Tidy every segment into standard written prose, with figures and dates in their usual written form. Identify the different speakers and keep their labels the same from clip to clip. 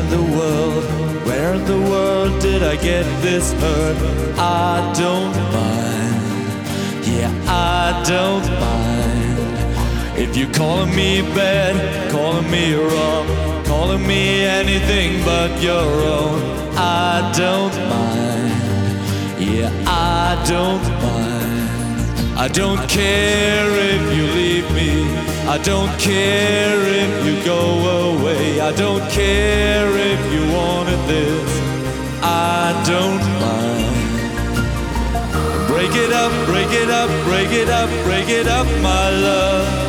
Speaker 1: in the world, where in the world did I get this hurt? I don't mind, yeah, I don't mind. If you're calling me bad, calling me wrong, calling me anything but your own, I don't mind, yeah, I don't mind. I don't care if you leave me, I don't care if you go away, I don't care if you wanted this, I don't mind. Break it up, break it up, break it up, break it up, my love.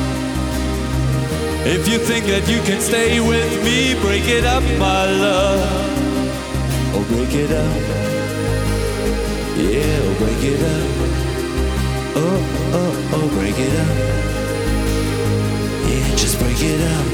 Speaker 1: If you think that you can stay with me, break it up, my love. Oh, break it up, yeah, oh, break it up. Oh, oh, oh, break it up. Yeah, just break it up.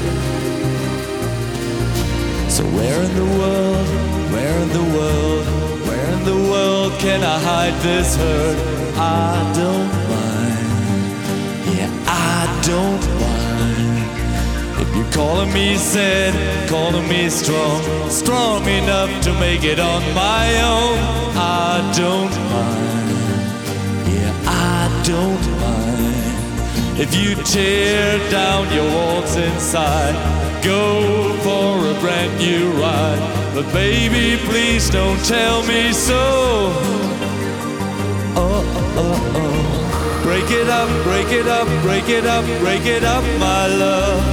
Speaker 1: So where in the world, where in the world, where in the world can I hide this hurt? I don't mind, yeah, I don't mind. If you're calling me sad, calling me strong, strong enough to make it on my own, I don't mind, I don't mind. If you tear down your walls inside, go for a brand new ride. But baby, please don't tell me so. Oh, oh, oh. Break it up, break it up, break it up, break it up, my love.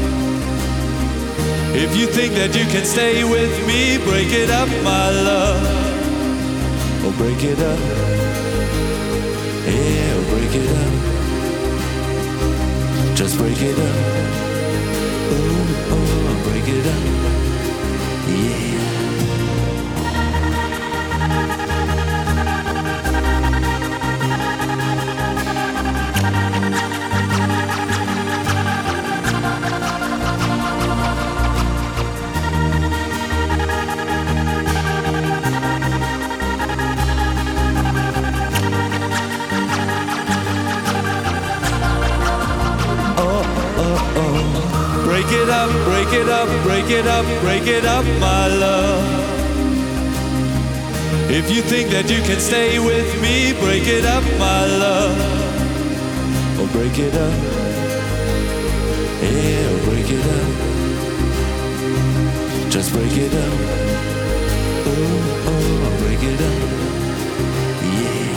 Speaker 1: If you think that you can stay with me, break it up, my love. Oh, break it up. Yeah, break it up. Just break it up. Oh, oh, break it up. Yeah. Break it up, break it up, break it up, break it up, my love. If you think that you can stay with me, break it up, my love. Oh, break it up. Yeah, break it up. Just break it up. Oh, oh, break it up. Yeah.